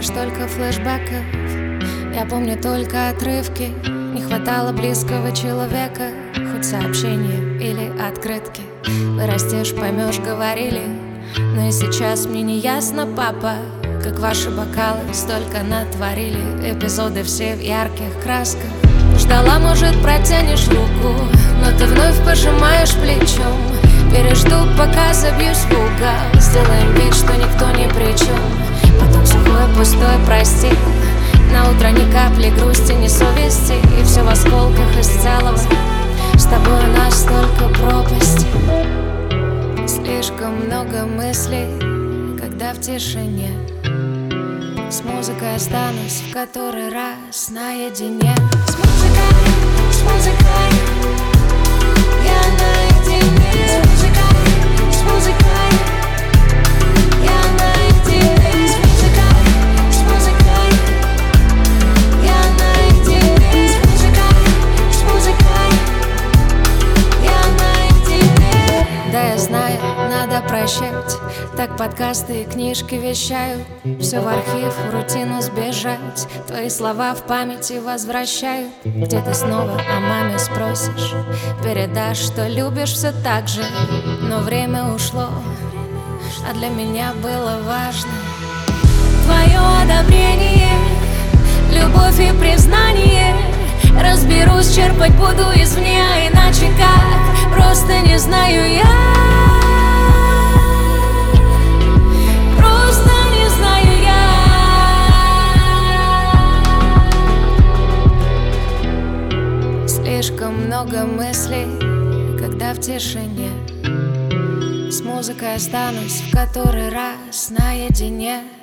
Оставляешь только флешбеков. Я помню только отрывки. Не хватало близкого человека, хоть сообщение или открытки. Вырастешь, поймешь, говорили. Но и сейчас мне не ясно, папа, как ваши бокалы столько натворили. Эпизоды все в ярких красках. Ждала, может, протянешь руку, но ты вновь пожимаешь плечом. Пережду, пока забьюсь в угол. Сделаем вид, что никто ни при чем. Потом сухой, пустой, прости. На утро ни капли грусти, ни совести. И все в осколках из целого. С тобой у нас только пропасть. Слишком много мыслей, когда в тишине. С музыкой останусь в который раз наедине. С музыкой я наедине. С музыкой я наедине. С музыкой я наедине. С музыкой я наедине. Да, я знаю, надо прощать. Так подкасты и книжки вещают. Все в архив, в рутину сбежать. Твои слова в памяти возвращают. Где ты снова о маме спросишь? Передашь, что любишь все так же. Но время ушло, а для меня было важно твое одобрение, любовь и признание. Разберусь, черпать буду извне, а иначе как? Просто не знаю я. Слишком много мыслей, когда в тишине. С музыкой останусь в который раз наедине.